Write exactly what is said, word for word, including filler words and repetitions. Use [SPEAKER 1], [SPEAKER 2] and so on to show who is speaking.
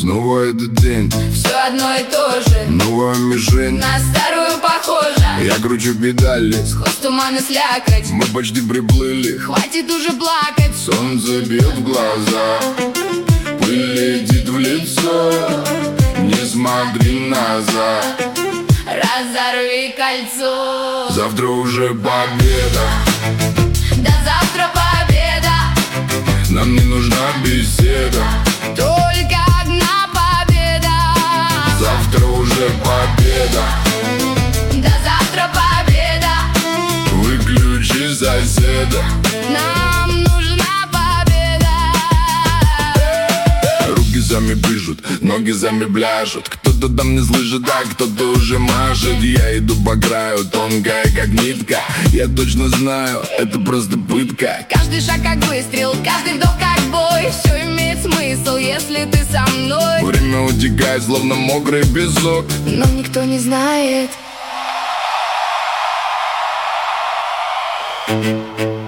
[SPEAKER 1] Снова этот день,
[SPEAKER 2] все одно и то же,
[SPEAKER 1] новая мишень,
[SPEAKER 2] на старую похожа.
[SPEAKER 1] я кручу педали,
[SPEAKER 2] Сквозь туман и слякоть,
[SPEAKER 1] мы почти приплыли.
[SPEAKER 2] хватит уже плакать.
[SPEAKER 1] Солнце бьет в глаза, пыль летит в лицо. Не смотри назад,
[SPEAKER 2] Разорви кольцо.
[SPEAKER 1] завтра уже победа.
[SPEAKER 2] До завтра победа,
[SPEAKER 1] Нам не нужна беседа.
[SPEAKER 2] только одна победа.
[SPEAKER 1] Завтра уже победа.
[SPEAKER 2] До завтра победа,
[SPEAKER 1] Выключи соседа.
[SPEAKER 2] нам нужна победа.
[SPEAKER 1] Руки сами пишут, ноги сами пляшут. Кто-то там не слышит, а кто-то уже машет. Я иду по краю, тонкая как нитка. Я точно знаю, это просто пытка.
[SPEAKER 2] Каждый шаг как выстрел, каждый вдох как бой. Все имеет смысл, если ты со мной.
[SPEAKER 1] Время утекает, словно мокрый песок.
[SPEAKER 2] Но никто не знает.